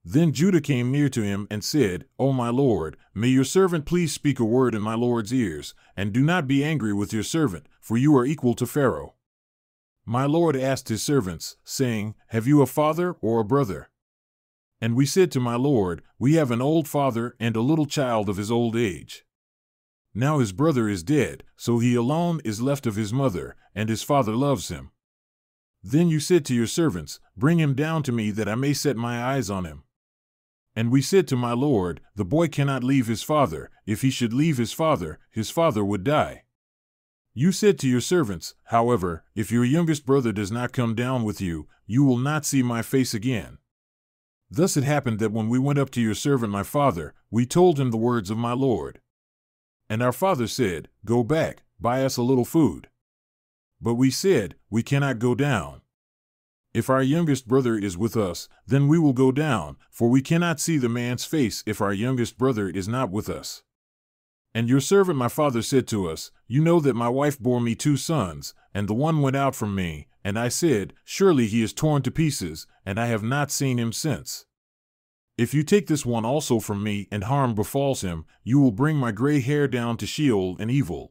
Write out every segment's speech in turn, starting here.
Then Judah came near to him and said, O my lord, may your servant please speak a word in my lord's ears, and do not be angry with your servant, for you are equal to Pharaoh. My lord asked his servants, saying, Have you a father or a brother? And we said to my lord, We have an old father and a little child of his old age. Now his brother is dead, so he alone is left of his mother, and his father loves him. Then you said to your servants, Bring him down to me that I may set my eyes on him. And we said to my lord, The boy cannot leave his father. If he should leave his father would die. You said to your servants, However, if your youngest brother does not come down with you, you will not see my face again. Thus it happened that when we went up to your servant my father, we told him the words of my lord. And our father said, Go back, buy us a little food. But we said, We cannot go down. If our youngest brother is with us, then we will go down, for we cannot see the man's face if our youngest brother is not with us. And your servant my father said to us, You know that my wife bore me 2 sons, and the one went out from me, and I said, Surely he is torn to pieces, and I have not seen him since. If you take this one also from me, and harm befalls him, you will bring my gray hair down to Sheol in evil.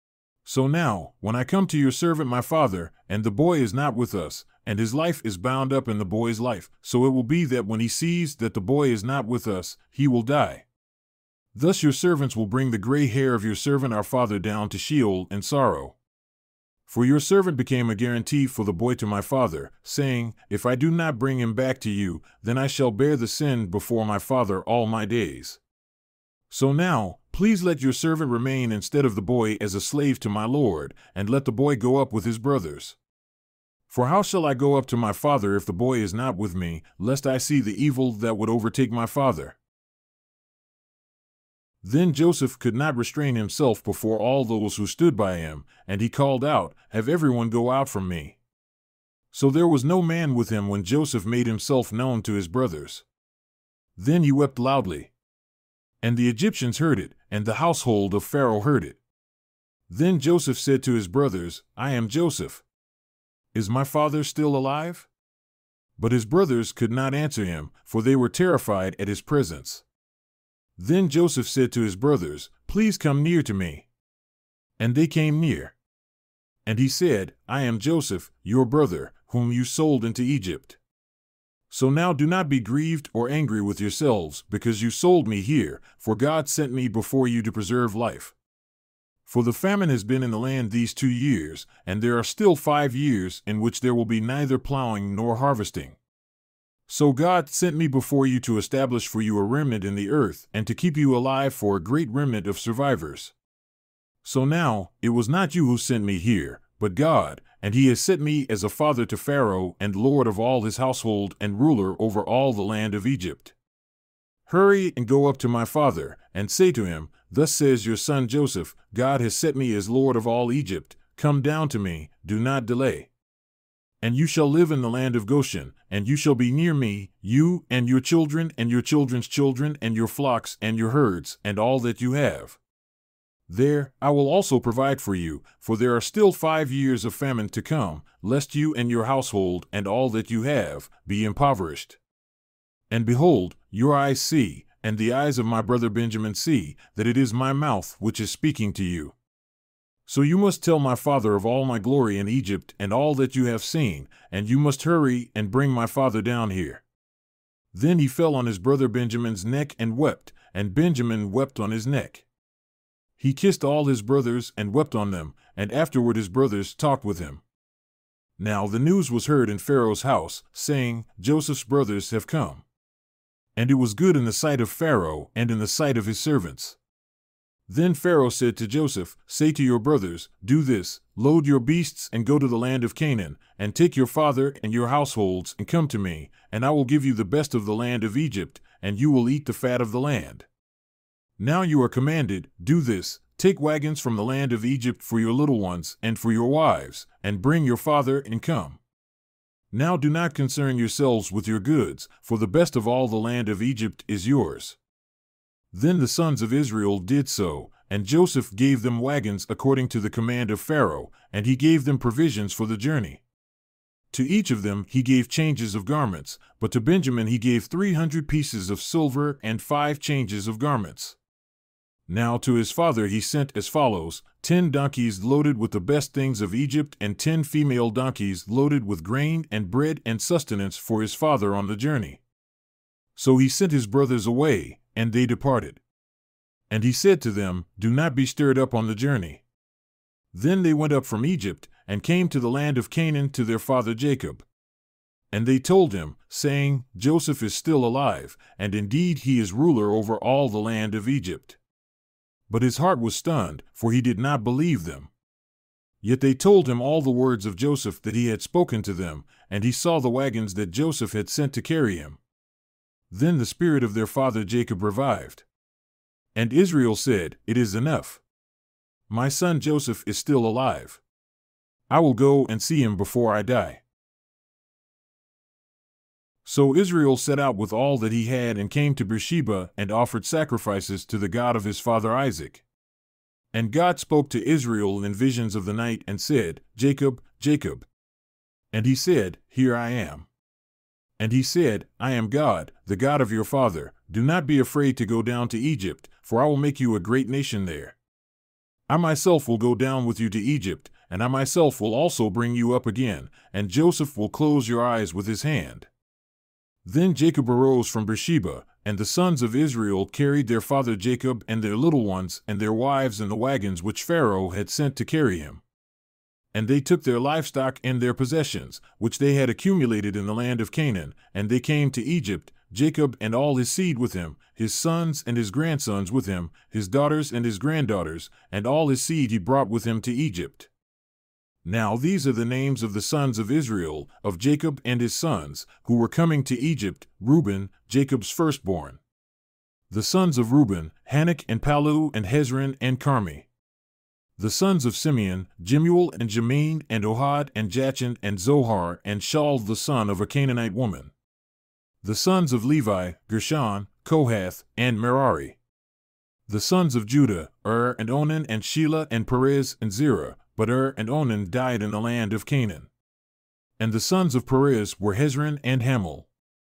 So now, when I come to your servant my father, and the boy is not with us, and his life is bound up in the boy's life, so it will be that when he sees that the boy is not with us, he will die. Thus your servants will bring the gray hair of your servant our father down to Sheol in sorrow. For your servant became a guarantee for the boy to my father, saying, If I do not bring him back to you, then I shall bear the sin before my father all my days. So now, please let your servant remain instead of the boy as a slave to my lord, and let the boy go up with his brothers. For how shall I go up to my father if the boy is not with me, lest I see the evil that would overtake my father? Then Joseph could not restrain himself before all those who stood by him, and he called out, Have everyone go out from me. So there was no man with him when Joseph made himself known to his brothers. Then he wept loudly. And the Egyptians heard it, and the household of Pharaoh heard it. Then Joseph said to his brothers, I am Joseph. Is my father still alive? But his brothers could not answer him, for they were terrified at his presence. Then Joseph said to his brothers, Please come near to me. And they came near. And he said, I am Joseph, your brother, whom you sold into Egypt. So now do not be grieved or angry with yourselves, because you sold me here, for God sent me before you to preserve life. For the famine has been in the land these 2 years, and there are still 5 years in which there will be neither plowing nor harvesting. So God sent me before you to establish for you a remnant in the earth, and to keep you alive for a great remnant of survivors. So now, it was not you who sent me here, but God, and he has set me as a father to Pharaoh and lord of all his household and ruler over all the land of Egypt. Hurry and go up to my father, and say to him, Thus says your son Joseph, God has set me as Lord of all Egypt. Come down to me, do not delay. And you shall live in the land of Goshen, and you shall be near me, you and your children and your children's children and your flocks and your herds and all that you have. There I will also provide for you, for there are still 5 years of famine to come, lest you and your household and all that you have be impoverished. And behold, your eyes see, and the eyes of my brother Benjamin see, that it is my mouth which is speaking to you. So you must tell my father of all my glory in Egypt and all that you have seen, and you must hurry and bring my father down here. Then he fell on his brother Benjamin's neck and wept, and Benjamin wept on his neck. He kissed all his brothers and wept on them, and afterward his brothers talked with him. Now the news was heard in Pharaoh's house, saying, Joseph's brothers have come. And it was good in the sight of Pharaoh and in the sight of his servants. Then Pharaoh said to Joseph, Say to your brothers, Do this, load your beasts and go to the land of Canaan, and take your father and your households and come to me, and I will give you the best of the land of Egypt, and you will eat the fat of the land. Now you are commanded, Do this, take wagons from the land of Egypt for your little ones and for your wives, and bring your father and come. Now do not concern yourselves with your goods, for the best of all the land of Egypt is yours. Then the sons of Israel did so, and Joseph gave them wagons according to the command of Pharaoh, and he gave them provisions for the journey. To each of them he gave changes of garments, but to Benjamin he gave 300 pieces of silver and 5 changes of garments. Now to his father he sent as follows: 10 donkeys loaded with the best things of Egypt, and 10 female donkeys loaded with grain and bread and sustenance for his father on the journey. So he sent his brothers away, and they departed. And he said to them, Do not be stirred up on the journey. Then they went up from Egypt, and came to the land of Canaan to their father Jacob. And they told him, saying, Joseph is still alive, and indeed he is ruler over all the land of Egypt. But his heart was stunned, for he did not believe them. Yet they told him all the words of Joseph that he had spoken to them, and he saw the wagons that Joseph had sent to carry him. Then the spirit of their father Jacob revived. And Israel said, It is enough. My son Joseph is still alive. I will go and see him before I die. So Israel set out with all that he had and came to Beersheba and offered sacrifices to the God of his father Isaac. And God spoke to Israel in visions of the night and said, Jacob, Jacob. And he said, Here I am. And he said, I am God, the God of your father. Do not be afraid to go down to Egypt, for I will make you a great nation there. I myself will go down with you to Egypt, and I myself will also bring you up again, and Joseph will close your eyes with his hand. Then Jacob arose from Beersheba, and the sons of Israel carried their father Jacob and their little ones and their wives in the wagons which Pharaoh had sent to carry him. And they took their livestock and their possessions, which they had accumulated in the land of Canaan, and they came to Egypt, Jacob and all his seed with him, his sons and his grandsons with him, his daughters and his granddaughters, and all his seed he brought with him to Egypt. Now these are the names of the sons of Israel, of Jacob and his sons, who were coming to Egypt: Reuben, Jacob's firstborn. The sons of Reuben, Hanok and Palu and Hezron and Carmi. The sons of Simeon, Jemuel and Jamin and Ohad and Jachin and Zohar and Shaul the son of a Canaanite woman. The sons of Levi, Gershon, Kohath, and Merari. The sons of Judah, and Onan and Shelah and Perez and Zerah, but and Onan died in the land of Canaan. And the sons of Perez were Hezron and Hamul.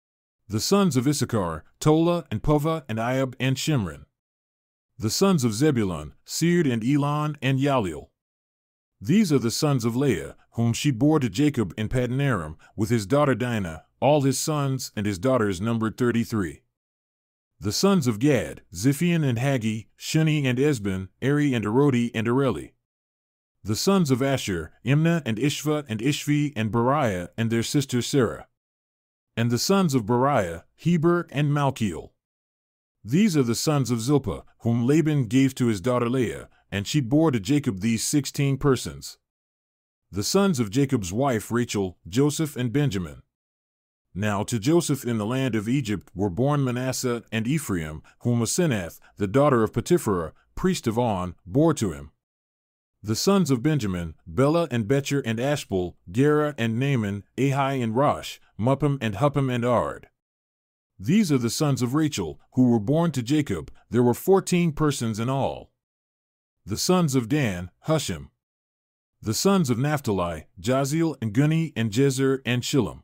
The sons of Issachar, Tola and Puvah and Iab and Shimron. The sons of Zebulun, Sered and Elon and Yaleel. These are the sons of Leah, whom she bore to Jacob in Paddan Aram, with his daughter Dinah. All his sons and his daughters numbered 33. The sons of Gad, Ziphion and Haggi, Shuni and Esbon, Eri and Arodi and Areli. The sons of Asher, Imnah and Ishva and Ishvi and Beriah and their sister Sarah. And the sons of Beriah, Heber and Malkiel. These are the sons of Zilpah, whom Laban gave to his daughter Leah, and she bore to Jacob these 16 persons. The sons of Jacob's wife Rachel, Joseph and Benjamin. Now to Joseph in the land of Egypt were born Manasseh and Ephraim, whom Asenath, the daughter of Potipherah, priest of On, bore to him. The sons of Benjamin, Bela and Becher and Ashbel, Gera and Naaman, Ahi and Rosh, Muppim and Huppim and Ard. These are the sons of Rachel, who were born to Jacob. There were 14 persons in all. The sons of Dan, Hushim. The sons of Naphtali, Jaziel and Guni and Jezer and Shillem.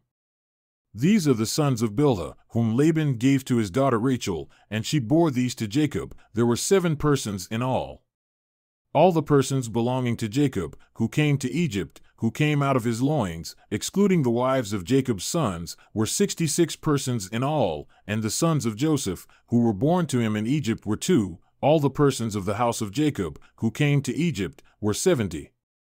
These are the sons of Bilhah, whom Laban gave to his daughter Rachel, and she bore these to Jacob. There were 7 persons in all. All the persons belonging to Jacob, who came to Egypt, who came out of his loins, excluding the wives of Jacob's sons, were 66 persons in all, and the sons of Joseph, who were born to him in Egypt, were 2. All the persons of the house of Jacob, who came to Egypt, were 70.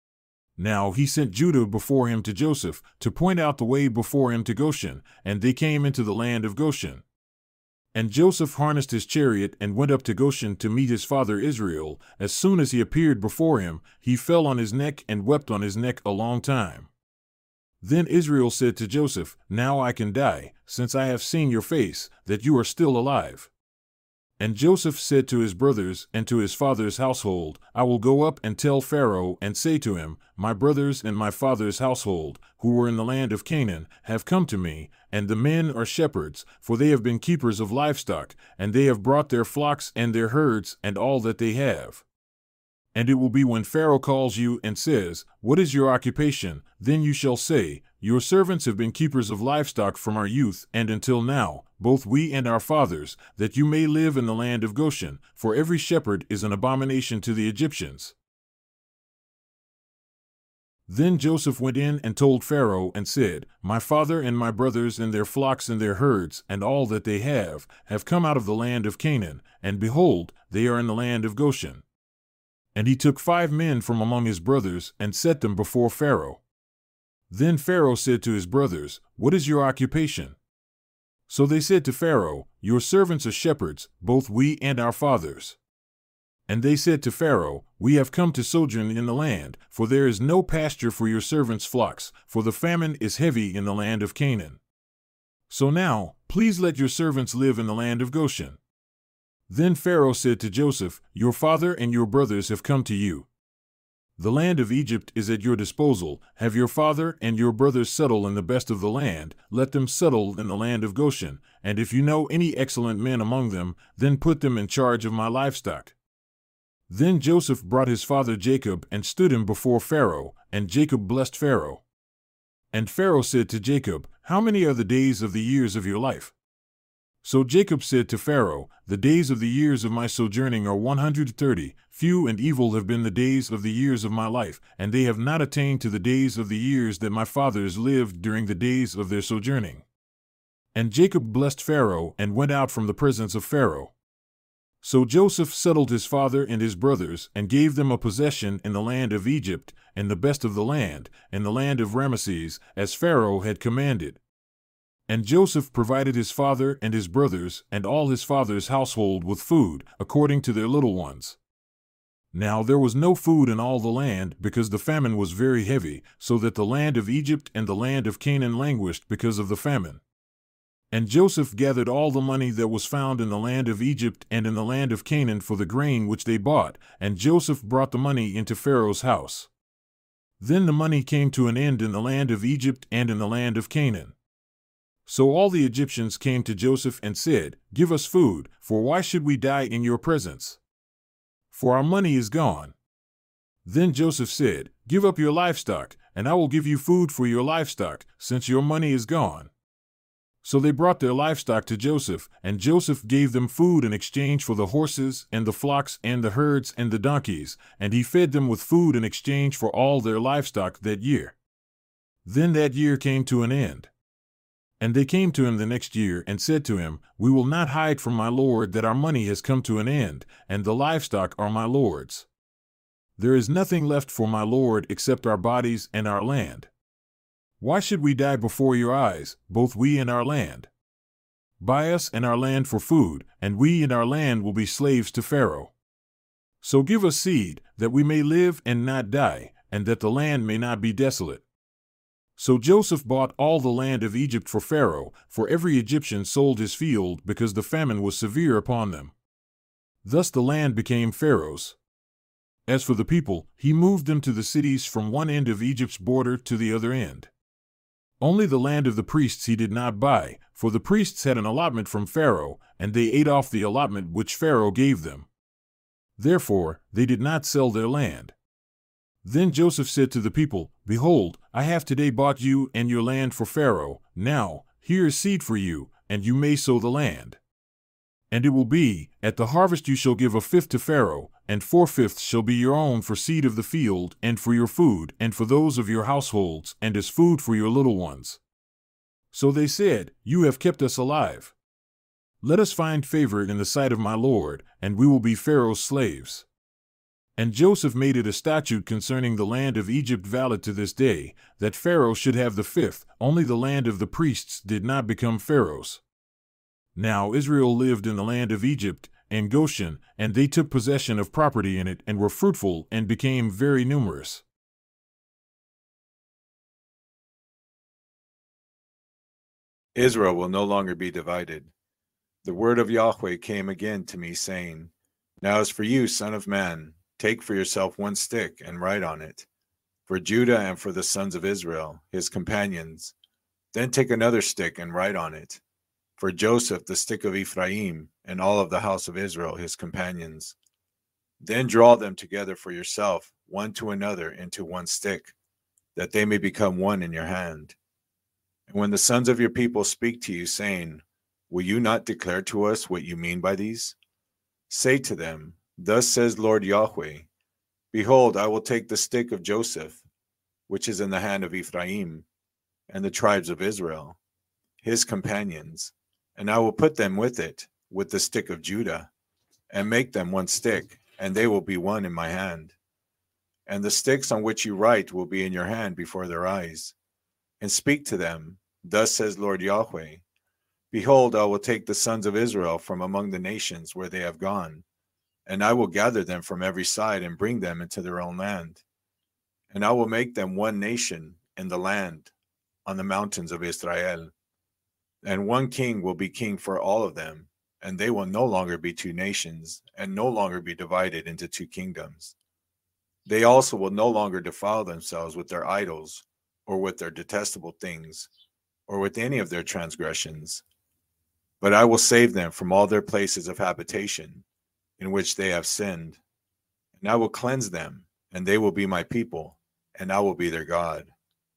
Now he sent Judah before him to Joseph, to point out the way before him to Goshen, and they came into the land of Goshen. And Joseph harnessed his chariot and went up to Goshen to meet his father Israel. As soon as he appeared before him, he fell on his neck and wept on his neck a long time. Then Israel said to Joseph, Now I can die, since I have seen your face, that you are still alive. And Joseph said to his brothers and to his father's household, I will go up and tell Pharaoh and say to him, My brothers and my father's household, who were in the land of Canaan, have come to me, and the men are shepherds, for they have been keepers of livestock, and they have brought their flocks and their herds and all that they have. And it will be when Pharaoh calls you and says, What is your occupation? Then you shall say, your servants have been keepers of livestock from our youth and until now, both we and our fathers, that you may live in the land of Goshen, for every shepherd is an abomination to the Egyptians." Then Joseph went in and told Pharaoh and said, "My father and my brothers and their flocks and their herds and all that they have come out of the land of Canaan, and behold, they are in the land of Goshen." And he took 5 men from among his brothers and set them before Pharaoh. Then Pharaoh said to his brothers, "What is your occupation?" So they said to Pharaoh, "Your servants are shepherds, both we and our fathers." And they said to Pharaoh, "We have come to sojourn in the land, for there is no pasture for your servants' flocks, for the famine is heavy in the land of Canaan. So now, please let your servants live in the land of Goshen." Then Pharaoh said to Joseph, "Your father and your brothers have come to you. The land of Egypt is at your disposal. Have your father and your brothers settle in the best of the land. Let them settle in the land of Goshen, and if you know any excellent men among them, then put them in charge of my livestock." Then Joseph brought his father Jacob and stood him before Pharaoh, and Jacob blessed Pharaoh. And Pharaoh said to Jacob, "How many are the days of the years of your life?" So Jacob said to Pharaoh, "The days of the years of my sojourning are 130. Few and evil have been the days of the years of my life, and they have not attained to the days of the years that my fathers lived during the days of their sojourning." And Jacob blessed Pharaoh and went out from the presence of Pharaoh. So Joseph settled his father and his brothers and gave them a possession in the land of Egypt, in the best of the land, in the land of Ramesses, as Pharaoh had commanded. And Joseph provided his father and his brothers and all his father's household with food, according to their little ones. Now there was no food in all the land, because the famine was very heavy, so that the land of Egypt and the land of Canaan languished because of the famine. And Joseph gathered all the money that was found in the land of Egypt and in the land of Canaan for the grain which they bought, and Joseph brought the money into Pharaoh's house. Then the money came to an end in the land of Egypt and in the land of Canaan. So all the Egyptians came to Joseph and said, "Give us food, for why should we die in your presence? For our money is gone." Then Joseph said, "Give up your livestock, and I will give you food for your livestock, since your money is gone." So they brought their livestock to Joseph, and Joseph gave them food in exchange for the horses and the flocks and the herds and the donkeys, and he fed them with food in exchange for all their livestock that year. Then that year came to an end. And they came to him the next year and said to him, "We will not hide from my lord that our money has come to an end, and the livestock are my lord's. There is nothing left for my lord except our bodies and our land. Why should we die before your eyes, both we and our land? Buy us and our land for food, and we and our land will be slaves to Pharaoh. So give us seed, that we may live and not die, and that the land may not be desolate." So Joseph bought all the land of Egypt for Pharaoh, for every Egyptian sold his field because the famine was severe upon them. Thus the land became Pharaoh's. As for the people, he moved them to the cities from one end of Egypt's border to the other end. Only the land of the priests he did not buy, for the priests had an allotment from Pharaoh, and they ate off the allotment which Pharaoh gave them. Therefore, they did not sell their land. Then Joseph said to the people, "Behold, I have today bought you and your land for Pharaoh. Now, here is seed for you, and you may sow the land. And it will be, at the harvest you shall give 1/5 to Pharaoh, and 4/5 shall be your own for seed of the field, and for your food, and for those of your households, and as food for your little ones." So they said, "You have kept us alive. Let us find favor in the sight of my lord, and we will be Pharaoh's slaves." And Joseph made it a statute concerning the land of Egypt valid to this day, that Pharaoh should have the 1/5, only the land of the priests did not become Pharaoh's. Now Israel lived in the land of Egypt, and Goshen, and they took possession of property in it, and were fruitful, and became very numerous. Israel will no longer be divided. The word of Yahweh came again to me, saying, "Now as for you, son of man, take for yourself one stick, and write on it, for Judah and for the sons of Israel, his companions. Then take another stick, and write on it, for Joseph, the stick of Ephraim, and all of the house of Israel, his companions. Then draw them together for yourself, one to another, into one stick, that they may become one in your hand. And when the sons of your people speak to you, saying, will you not declare to us what you mean by these? Say to them, thus says Lord Yahweh, behold, I will take the stick of Joseph, which is in the hand of Ephraim, and the tribes of Israel, his companions, and I will put them with it, with the stick of Judah, and make them one stick, and they will be one in my hand. And the sticks on which you write will be in your hand before their eyes. And speak to them, thus says Lord Yahweh, behold, I will take the sons of Israel from among the nations where they have gone, and I will gather them from every side and bring them into their own land. And I will make them one nation in the land, on the mountains of Israel. And one king will be king for all of them, and they will no longer be two nations, and no longer be divided into two kingdoms. They also will no longer defile themselves with their idols, or with their detestable things, or with any of their transgressions. But I will save them from all their places of habitation, in which they have sinned. And I will cleanse them, and they will be my people, and I will be their God.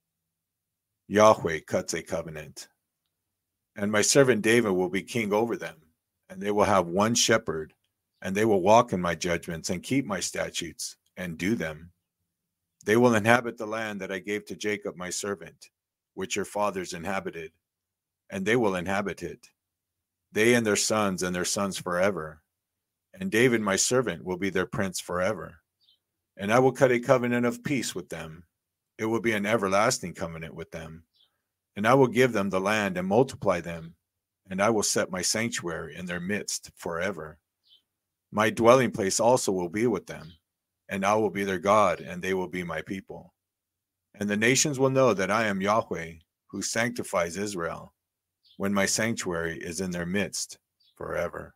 Yahweh cuts a covenant. And my servant David will be king over them, and they will have one shepherd, and they will walk in my judgments and keep my statutes and do them. They will inhabit the land that I gave to Jacob my servant, which your fathers inhabited, and they will inhabit it, they and their sons forever. And David my servant will be their prince forever. And I will cut a covenant of peace with them. It will be an everlasting covenant with them. And I will give them the land and multiply them, and I will set my sanctuary in their midst forever. My dwelling place also will be with them, and I will be their God, and they will be my people. And the nations will know that I am Yahweh, who sanctifies Israel, when my sanctuary is in their midst forever.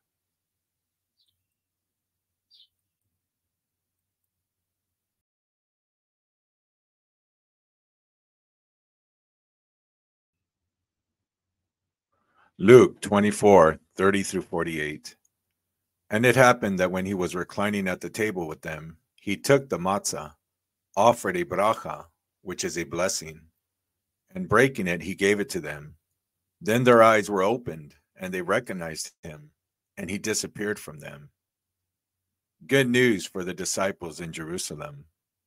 Luke 24:30 through 48. And it happened that when he was reclining at the table with them, he took the matzah, offered a bracha, which is a blessing, and breaking it, he gave it to them. Then their eyes were opened, and they recognized him, and he disappeared from them. Good news for the disciples in Jerusalem.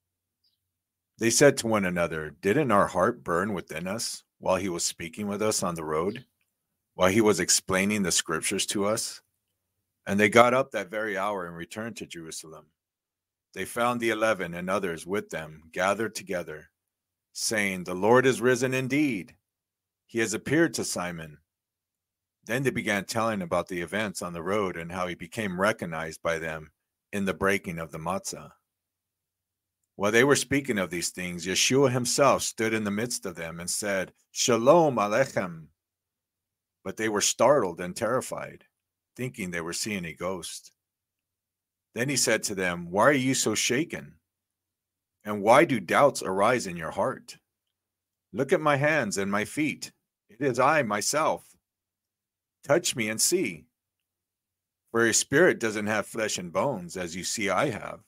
They said to one another, didn't our heart burn within us while he was speaking with us on the road, while he was explaining the scriptures to us? And they got up that very hour and returned to Jerusalem. They found the 11 and others with them gathered together, saying, the Lord is risen indeed. He has appeared to Simon. Then they began telling about the events on the road and how he became recognized by them in the breaking of the matzah. While they were speaking of these things, Yeshua himself stood in the midst of them and said, Shalom Aleichem. But they were startled and terrified, thinking they were seeing a ghost. Then he said to them, why are you so shaken? And why do doubts arise in your heart? Look at my hands and my feet. It is I myself. Touch me and see. For a spirit doesn't have flesh and bones, as you see I have.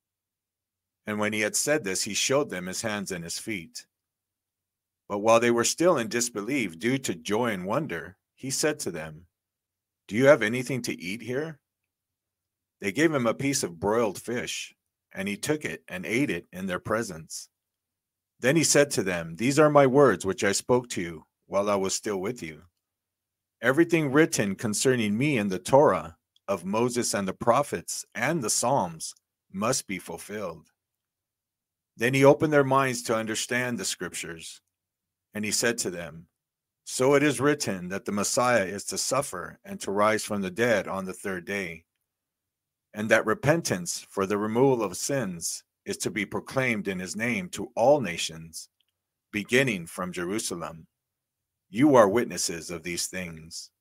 And when he had said this, he showed them his hands and his feet. But while they were still in disbelief due to joy and wonder, he said to them, do you have anything to eat here? They gave him a piece of broiled fish, and he took it and ate it in their presence. Then he said to them, these are my words which I spoke to you while I was still with you. Everything written concerning me in the Torah of Moses and the prophets and the Psalms must be fulfilled. Then he opened their minds to understand the scriptures, and he said to them, so it is written that the Messiah is to suffer and to rise from the dead on the third day, and that repentance for the removal of sins is to be proclaimed in his name to all nations, beginning from Jerusalem. You are witnesses of these things.